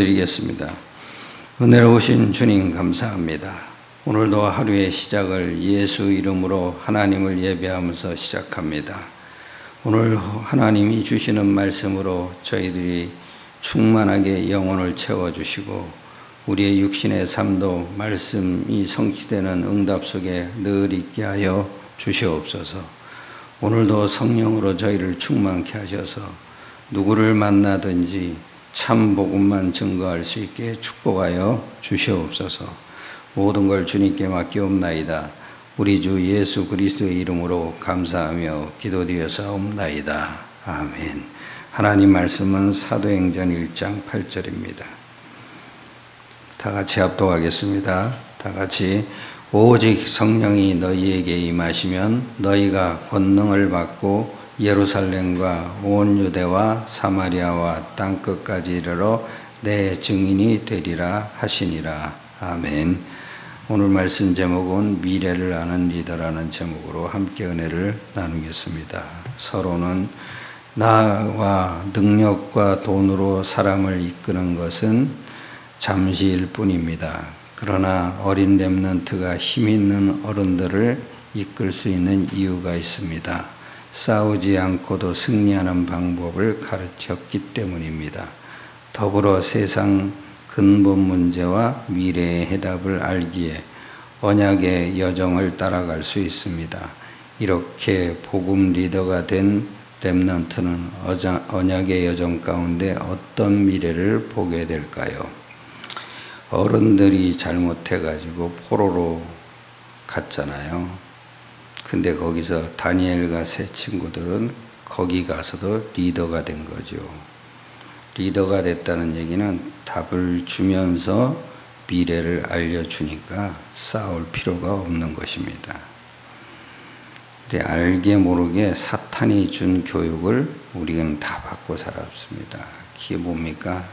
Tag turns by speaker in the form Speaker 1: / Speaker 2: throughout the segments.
Speaker 1: 기도드리겠습니다. 은혜로우신 주님 감사합니다. 오늘도 하루의 시작을 예수 이름으로 하나님을 예배하면서 시작합니다. 오늘 하나님이 주시는 말씀으로 저희들이 충만하게 영혼을 채워주시고 우리의 육신의 삶도 말씀이 성취되는 응답 속에 늘 있게 하여 주시옵소서. 오늘도 성령으로 저희를 충만케 하셔서 누구를 만나든지 참 복음만 증거할 수 있게 축복하여 주시옵소서. 모든 걸 주님께 맡기옵나이다. 우리 주 예수 그리스도의 이름으로 감사하며 기도드려사옵나이다. 아멘. 하나님 말씀은 사도행전 1장 8절입니다. 다 같이 합독하겠습니다. 다 같이 오직 성령이 너희에게 임하시면 너희가 권능을 받고 예루살렘과 온 유대와 사마리아와 땅끝까지 이르러 내 증인이 되리라 하시니라. 아멘. 오늘 말씀 제목은 미래를 아는 리더라는 제목으로 함께 은혜를 나누겠습니다. 서로는 나와 능력과 돈으로 사람을 이끄는 것은 잠시일 뿐입니다. 그러나 어린 렘넌트가 힘 있는 어른들을 이끌 수 있는 이유가 있습니다. 싸우지 않고도 승리하는 방법을 가르쳤기 때문입니다. 더불어 세상 근본 문제와 미래의 해답을 알기에 언약의 여정을 따라갈 수 있습니다. 이렇게 복음 리더가 된 렘넌트는 언약의 여정 가운데 어떤 미래를 보게 될까요? 어른들이 잘못해가지고 포로로 갔잖아요. 근데 거기서 다니엘과 세 친구들은 거기 가서도 리더가 된 거죠. 리더가 됐다는 얘기는 답을 주면서 미래를 알려주니까 싸울 필요가 없는 것입니다. 근데 알게 모르게 사탄이 준 교육을 우리는 다 받고 살았습니다. 그게 뭡니까?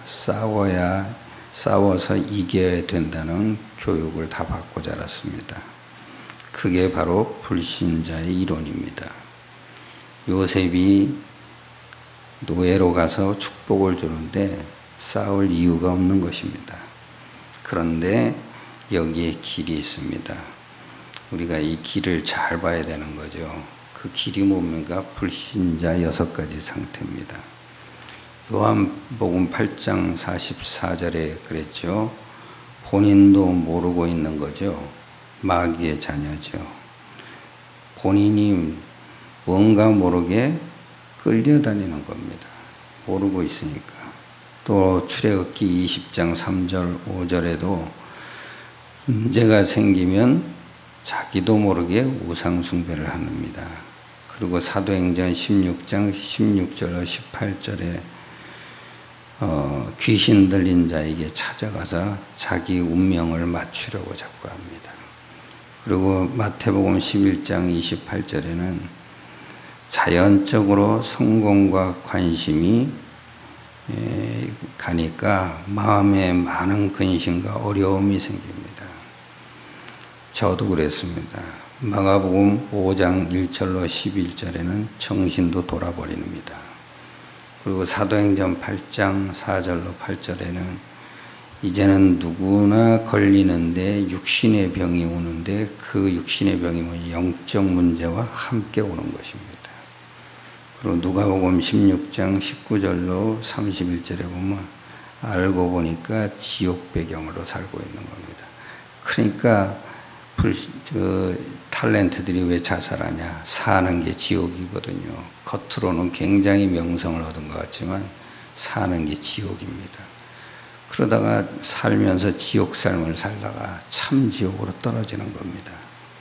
Speaker 1: 싸워서 이겨야 된다는 교육을 다 받고 자랐습니다. 그게 바로 불신자의 이론입니다. 요셉이 노예로 가서 축복을 주는데 싸울 이유가 없는 것입니다. 그런데 여기에 길이 있습니다. 우리가 이 길을 잘 봐야 되는 거죠. 그 길이 뭡니까? 불신자 6가지 상태입니다. 요한복음 8장 44절에 그랬죠. 본인도 모르고 있는 거죠. 마귀의 자녀죠. 본인이 뭔가 모르게 끌려다니는 겁니다. 모르고 있으니까. 또 출애굽기 20장 3절 5절에도 문제가 생기면 자기도 모르게 우상 숭배를 합니다. 그리고 사도행전 16장 16절로 18절에 귀신 들린 자에게 찾아가서 자기 운명을 맞추려고 자꾸 합니다. 그리고 마태복음 11장 28절에는 자연적으로 성공과 관심이 가니까 마음에 많은 근심과 어려움이 생깁니다. 저도 그랬습니다. 마가복음 5장 1절로 11절에는 정신도 돌아버립니다. 그리고 사도행전 8장 4절로 8절에는 이제는 누구나 걸리는데 육신의 병이 오는데 그 육신의 병이 뭐 영적 문제와 함께 오는 것입니다. 그리고 누가복음 16장 19절로 31절에 보면 알고 보니까 지옥 배경으로 살고 있는 겁니다. 그러니까 탤런트들이 왜 자살하냐? 사는 게 지옥이거든요. 겉으로는 굉장히 명성을 얻은 것 같지만 사는 게 지옥입니다. 그러다가 살면서 지옥 삶을 살다가 참 지옥으로 떨어지는 겁니다.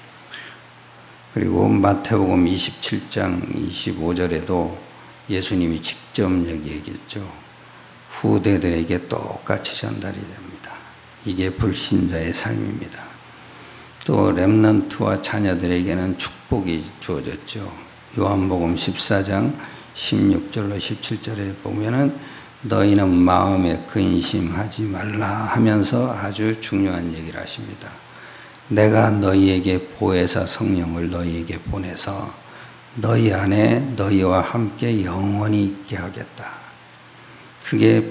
Speaker 1: 그리고 마태복음 27장 25절에도 예수님이 직접 얘기했죠. 후대들에게 똑같이 전달이 됩니다. 이게 불신자의 삶입니다. 또 렘넌트와 자녀들에게는 축복이 주어졌죠. 요한복음 14장 16절로 17절에 보면은 너희는 마음에 근심하지 말라 하면서 아주 중요한 얘기를 하십니다. 내가 너희에게 보혜사 성령을 너희에게 보내서 너희 안에 너희와 함께 영원히 있게 하겠다. 그게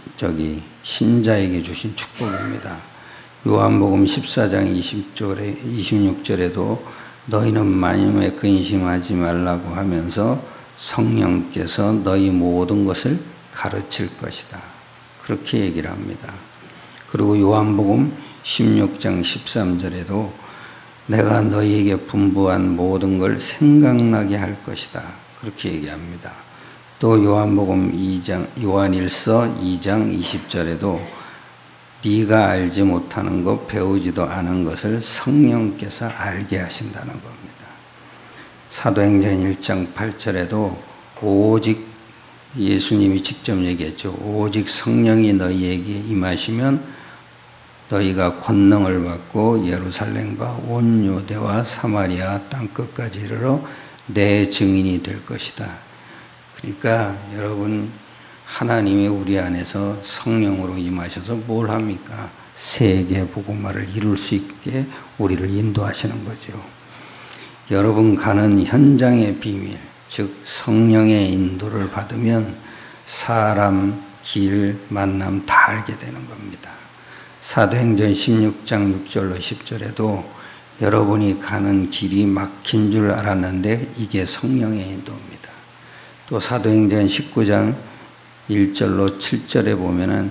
Speaker 1: 신자에게 주신 축복입니다. 요한복음 14장 26절에도 너희는 마음에 근심하지 말라고 하면서 성령께서 너희 모든 것을 가르칠 것이다. 그렇게 얘기를 합니다. 그리고 요한복음 16장 13절에도 내가 너희에게 분부한 모든 걸 생각나게 할 것이다. 그렇게 얘기합니다. 또 요한복음 요한일서 2장 20절에도 네가 알지 못하는 것 배우지도 않은 것을 성령께서 알게 하신다는 겁니다. 사도행전 1장 8절에도 오직 예수님이 직접 얘기했죠. 오직 성령이 너희에게 임하시면 너희가 권능을 받고 예루살렘과 온 유대와 사마리아 땅끝까지 이르러 내 증인이 될 것이다. 그러니까 여러분, 하나님이 우리 안에서 성령으로 임하셔서 뭘 합니까? 세계 복음화를 이룰 수 있게 우리를 인도하시는 거죠. 여러분 가는 현장의 비밀, 즉 성령의 인도를 받으면 사람, 길, 만남 다 알게 되는 겁니다. 사도행전 16장 6절로 10절에도 여러분이 가는 길이 막힌 줄 알았는데 이게 성령의 인도입니다. 또 사도행전 19장 1절로 7절에 보면은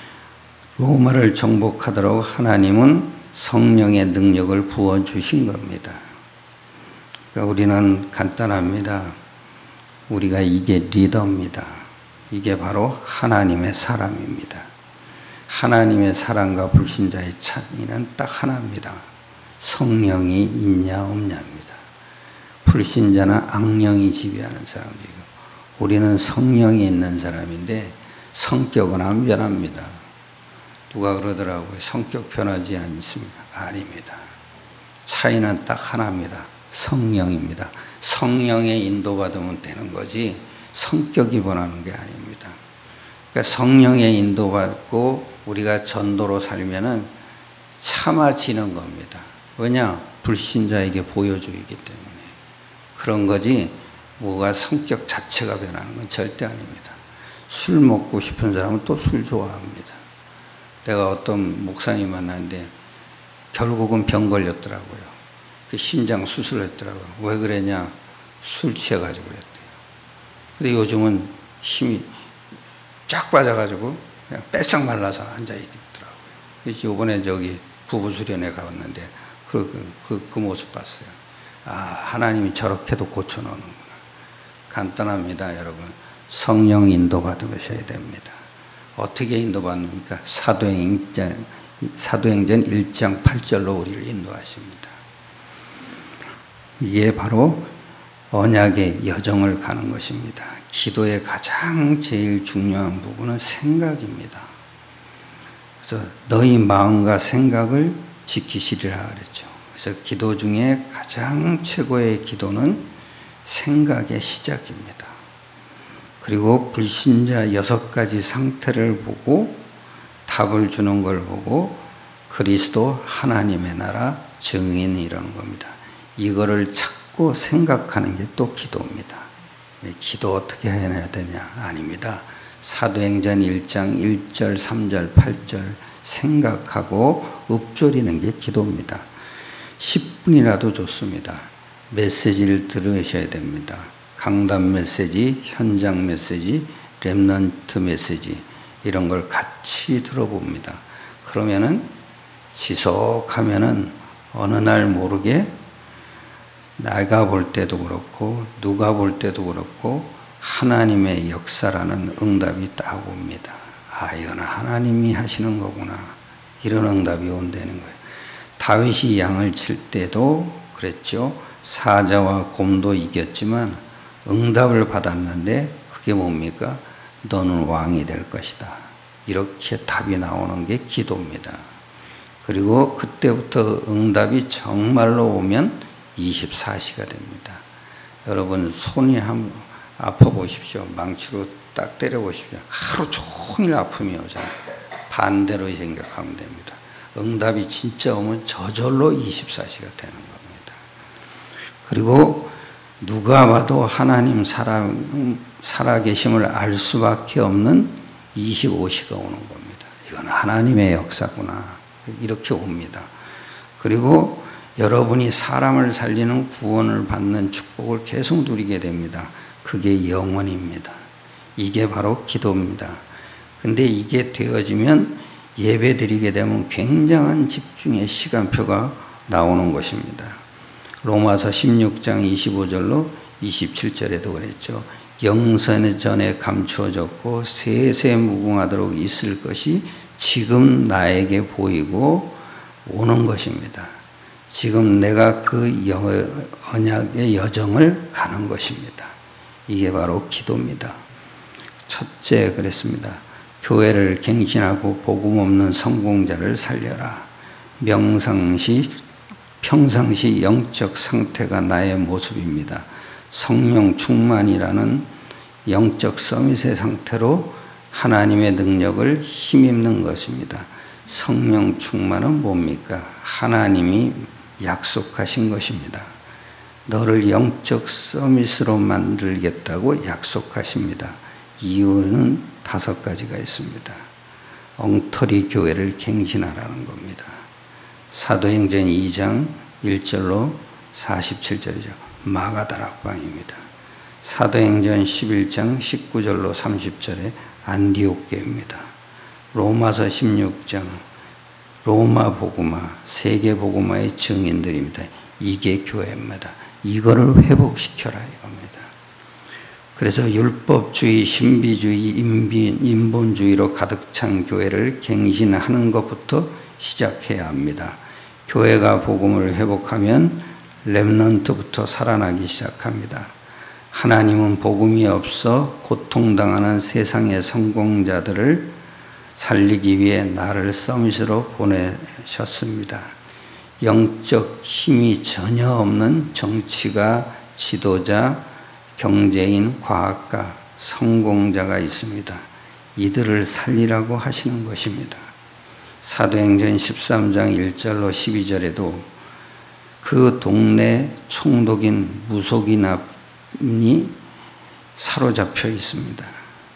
Speaker 1: 로마를 정복하도록 하나님은 성령의 능력을 부어주신 겁니다. 그러니까 우리는 간단합니다. 우리가 이게 리더입니다. 이게 바로 하나님의 사람입니다. 하나님의 사람과 불신자의 차이는 딱 하나입니다. 성령이 있냐 없냐입니다. 불신자는 악령이 지배하는 사람들이고 우리는 성령이 있는 사람인데 성격은 안 변합니다. 누가 그러더라고요. 성격 변하지 않습니까? 아닙니다. 차이는 딱 하나입니다. 성령입니다. 성령에 인도받으면 되는 거지 성격이 변하는 게 아닙니다. 그러니까 성령에 인도받고 우리가 전도로 살면은 참아지는 겁니다. 왜냐? 불신자에게 보여주기 때문에. 그런 거지 뭐가 성격 자체가 변하는 건 절대 아닙니다. 술 먹고 싶은 사람은 또 술 좋아합니다. 내가 어떤 목사님 만났는데 결국은 병 걸렸더라고요. 그 심장 수술했더라고요. 왜 그랬냐? 술 취해가지고 그랬대요. 근데 요즘은 힘이 쫙 빠져가지고 그냥 빼싹 말라서 앉아있더라고요. 그래서 이번에 부부 수련회 가봤는데 그 모습 봤어요. 아, 하나님이 저렇게도 고쳐놓는구나. 간단합니다, 여러분. 성령 인도받으셔야 됩니다. 어떻게 인도받습니까? 사도행전 1장 8절로 우리를 인도하십니다. 이게 바로 언약의 여정을 가는 것입니다. 기도의 가장 제일 중요한 부분은 생각입니다. 그래서 너희 마음과 생각을 지키시리라 그랬죠. 그래서 기도 중에 가장 최고의 기도는 생각의 시작입니다. 그리고 불신자 6가지 상태를 보고 답을 주는 걸 보고 그리스도 하나님의 나라 증인이라는 겁니다. 이거를 찾고 생각하는 게 또 기도입니다. 기도 어떻게 해야 되냐? 아닙니다. 사도행전 1장 1절, 3절, 8절 생각하고 읊조리는 게 기도입니다. 10분이라도 좋습니다. 메시지를 들으셔야 됩니다. 강단 메시지, 현장 메시지, 렘넌트 메시지 이런 걸 같이 들어봅니다. 그러면은 지속하면은 어느 날 모르게 내가 볼 때도 그렇고 누가 볼 때도 그렇고 하나님의 역사라는 응답이 딱 옵니다. 아, 이거는 하나님이 하시는 거구나. 이런 응답이 온다는 거예요. 다윗이 양을 칠 때도 그랬죠. 사자와 곰도 이겼지만 응답을 받았는데 그게 뭡니까? 너는 왕이 될 것이다. 이렇게 답이 나오는 게 기도입니다. 그리고 그때부터 응답이 정말로 오면 24시가 됩니다. 여러분 손이 한번 아파 보십시오. 망치로 딱 때려 보십시오. 하루 종일 아픔이 오잖아요. 반대로 생각하면 됩니다. 응답이 진짜 오면 저절로 24시가 되는 겁니다. 그리고 누가 봐도 하나님 살아계심을 알 수밖에 없는 25시가 오는 겁니다. 이건 하나님의 역사구나. 이렇게 옵니다. 그리고 여러분이 사람을 살리는 구원을 받는 축복을 계속 누리게 됩니다. 그게 영원입니다. 이게 바로 기도입니다. 근데 이게 되어지면 예배 드리게 되면 굉장한 집중의 시간표가 나오는 것입니다. 로마서 16장 25절로 27절에도 그랬죠. 영선전에 감추어졌고 세세 무궁하도록 있을 것이 지금 나에게 보이고 오는 것입니다. 지금 내가 그 언약의 여정을 가는 것입니다. 이게 바로 기도입니다. 첫째 그랬습니다. 교회를 갱신하고 복음 없는 성공자를 살려라. 평상시 영적 상태가 나의 모습입니다. 성령 충만이라는 영적 서밋의 상태로 하나님의 능력을 힘입는 것입니다. 성령 충만은 뭡니까? 하나님이 약속하신 것입니다. 너를 영적 서밋으로 만들겠다고 약속하십니다. 이유는 5가지가 있습니다. 엉터리 교회를 갱신하라는 겁니다. 사도행전 2장 1절로 47절이죠. 마가다락방입니다. 사도행전 11장 19절로 30절에 안디옥교회입니다. 로마서 16장 로마 복음화, 세계 복음화의 증인들입니다. 이게 교회입니다. 이거를 회복시켜라 이겁니다. 그래서 율법주의, 신비주의, 인본주의로 가득 찬 교회를 갱신하는 것부터 시작해야 합니다. 교회가 복음을 회복하면 렘넌트부터 살아나기 시작합니다. 하나님은 복음이 없어 고통당하는 세상의 성공자들을 살리기 위해 나를 서밋으로 보내셨습니다. 영적 힘이 전혀 없는 정치가, 지도자, 경제인, 과학가, 성공자가 있습니다. 이들을 살리라고 하시는 것입니다. 사도행전 13장 1절로 12절에도 그 동네 총독인 무속인이 사로잡혀 있습니다.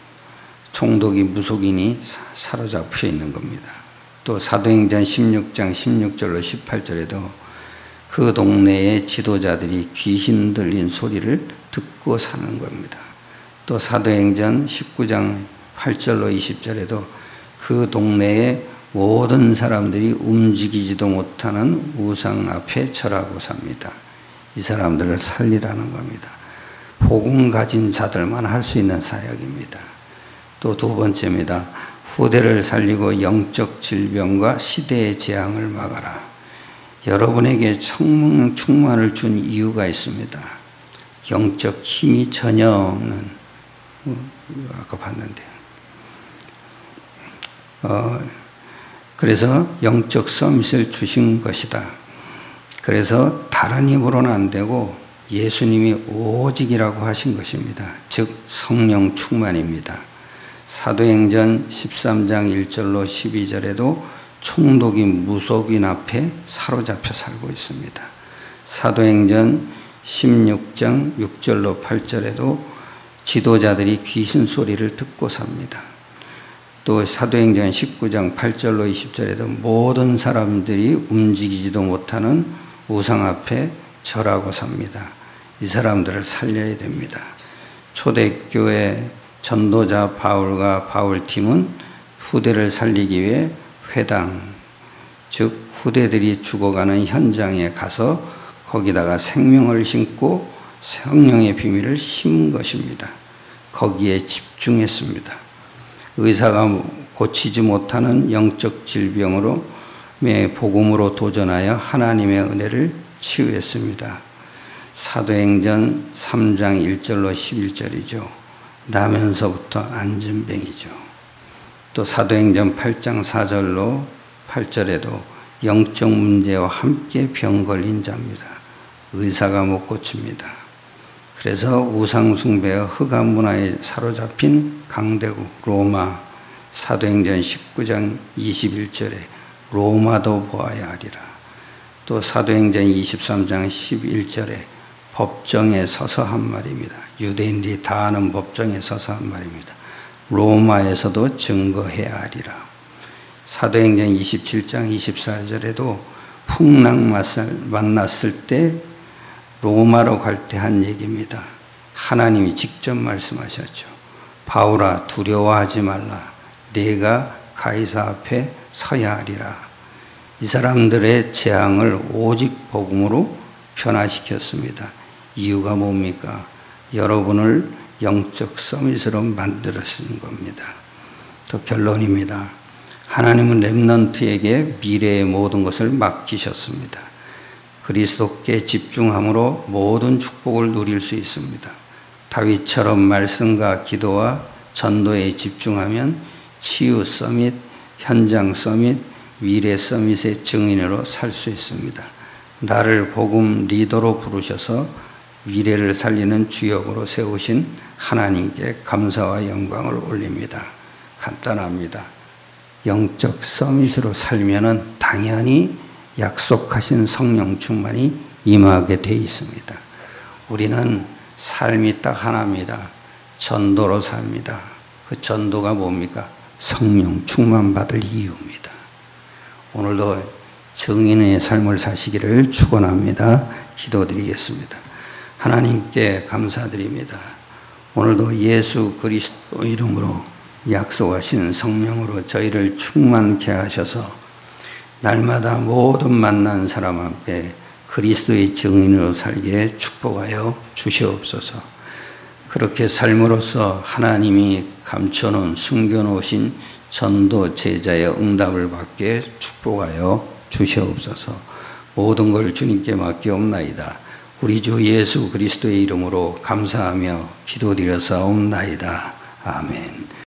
Speaker 1: 총독이 무속인이 사로잡혀 있는 겁니다. 또 사도행전 16장 16절로 18절에도 그 동네의 지도자들이 귀신 들린 소리를 듣고 사는 겁니다. 또 사도행전 19장 8절로 20절에도 그 동네의 모든 사람들이 움직이지도 못하는 우상 앞에 절하고 삽니다. 이 사람들을 살리라는 겁니다. 복음 가진 자들만 할 수 있는 사역입니다. 또 2번째입니다. 후대를 살리고 영적 질병과 시대의 재앙을 막아라. 여러분에게 성령 충만을 준 이유가 있습니다. 영적 힘이 전혀 없는, 아까 봤는데, 그래서 영적 서밋을 주신 것이다. 그래서 다른 힘으로는 안 되고 예수님이 오직이라고 하신 것입니다. 즉 성령 충만입니다. 사도행전 13장 1절로 12절에도 총독인 무속인 앞에 사로잡혀 살고 있습니다. 사도행전 16장 6절로 8절에도 지도자들이 귀신 소리를 듣고 삽니다. 또 사도행전 19장 8절로 20절에도 모든 사람들이 움직이지도 못하는 우상 앞에 절하고 삽니다. 이 사람들을 살려야 됩니다. 초대교회 전도자 바울과 바울팀은 후대를 살리기 위해 회당, 즉 후대들이 죽어가는 현장에 가서 거기다가 생명을 심고 성령의 비밀을 심은 것입니다. 거기에 집중했습니다. 의사가 고치지 못하는 영적 질병으로 복음으로 도전하여 하나님의 은혜를 치유했습니다. 사도행전 3장 1절로 11절이죠. 나면서부터 안진뱅이죠. 또 사도행전 8장 4절로 8절에도 영적 문제와 함께 병 걸린 자입니다. 의사가 못 고칩니다. 그래서 우상숭배와 흑암 문화에 사로잡힌 강대국 로마, 사도행전 19장 21절에 로마도 보아야 하리라. 또 사도행전 23장 11절에 법정에 서서 한 말입니다. 유대인들이 다 아는 법정에 서서 한 말입니다. 로마에서도 증거해야 하리라. 사도행전 27장 24절에도 풍랑 만났을 때 로마로 갈 때 한 얘기입니다. 하나님이 직접 말씀하셨죠. 바울아 두려워하지 말라. 내가 가이사 앞에 서야 하리라. 이 사람들의 재앙을 오직 복음으로 변화시켰습니다. 이유가 뭡니까? 여러분을 영적 서밋으로 만들었는 겁니다. 또 결론입니다. 하나님은 렘넌트에게 미래의 모든 것을 맡기셨습니다. 그리스도께 집중함으로 모든 축복을 누릴 수 있습니다. 다윗처럼 말씀과 기도와 전도에 집중하면 치유 서밋, 현장 서밋, 미래 서밋의 증인으로 살 수 있습니다. 나를 복음 리더로 부르셔서 미래를 살리는 주역으로 세우신 하나님께 감사와 영광을 올립니다. 간단합니다. 영적 서밋으로 살면은 당연히 약속하신 성령 충만이 임하게 돼 있습니다. 우리는 삶이 딱 하나입니다. 전도로 삽니다. 그 전도가 뭡니까? 성령 충만 받을 이유입니다. 오늘도 증인의 삶을 사시기를 축원합니다. 기도드리겠습니다. 하나님께 감사드립니다. 오늘도 예수 그리스도 이름으로 약속하신 성령으로 저희를 충만케 하셔서 날마다 모든 만난 사람 앞에 그리스도의 증인으로 살게 축복하여 주시옵소서. 그렇게 삶으로써 하나님이 감춰놓은 숨겨놓으신 전도 제자의 응답을 받게 축복하여 주시옵소서. 모든 걸 주님께 맡기옵나이다. 우리 주 예수 그리스도의 이름으로 감사하며 기도드려 사옵나이다. 아멘.